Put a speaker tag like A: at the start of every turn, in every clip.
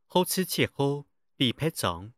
A: 好吃7號李佩章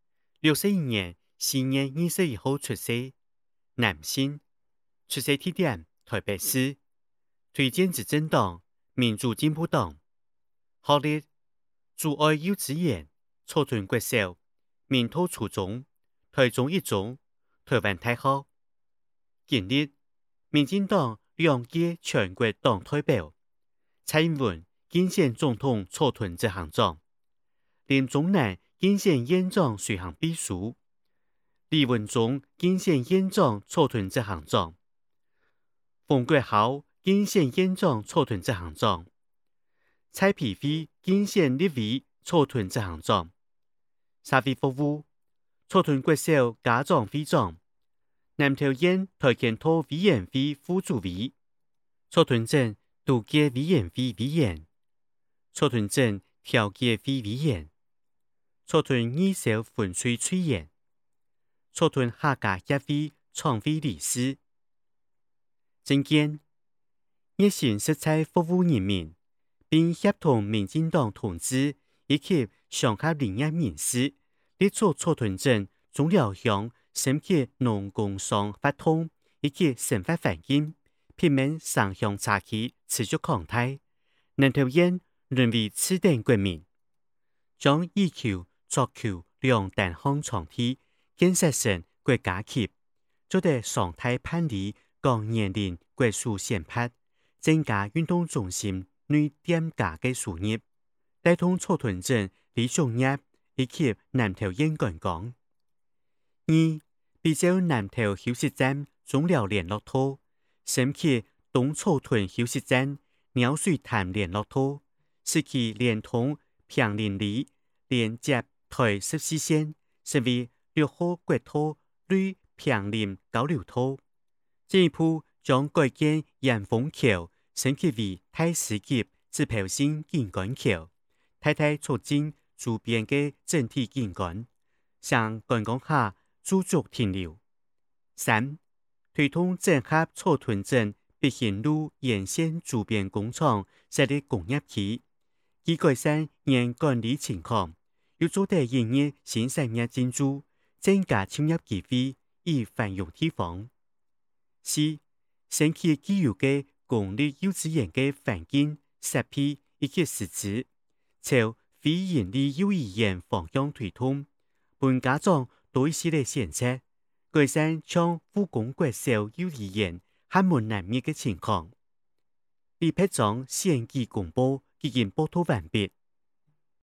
A: ，61年4月21號出世，男性，出生地點台北市，推薦執政黨民主進步黨，學歷朱愛幼稚園、草屯國小、明道初中、台中一中、台灣大學，經歷民進黨2屆全國黨代表，蔡英文競選總統草屯執行長，林宗南競選院長隨行秘書，李文忠競選院長草屯執行長，馮國豪競選院長草屯執行長，蔡培慧競選立委草屯執行長，社會服務草屯國小家長會長，南投縣跆拳道委員會副主委，草屯鎮都計委員會委員，草屯鎮調解會委員，草屯二小分區區員，草屯客家協會創會理事。政見熱心實在服務人民，並協同民進黨同志以及上下林業人士，立足草屯鎮中寮鄉升級農工商發通以及生活環境，避免城鄉差距持續擴大。南投縣淪為次等國民，將以求作求兩單項長期建設成國家級，做得常態辦理降年齡國術選拔，增加運動中心內店家的收入，帶動草屯鎮理商業以及南投縣觀光。2. 比照南投休息站中寮聯絡道，升級東草屯休息站鳥水潭聯絡道，使其連通平林里，連接台14線，成為6號國道類平林交流道。進一步將改建鹽豐橋升級為太師級指標性景觀橋，大大促進周邊的整體景觀，向觀光客駐足停留。3. 推動整合草屯鎮北行路沿線周邊工廠設立工業區，以改善園管理情況，又做得營業新產業進駐，增加就業機會，以繁榮地方。4. 升級既有的公立幼稚園的環境、設備以及師資，朝非營利幼兒園方向推動，本家長多一系列選擇，改善像護工國小幼兒園漢門難民的情況。李佩章選舉公報已經報道完畢。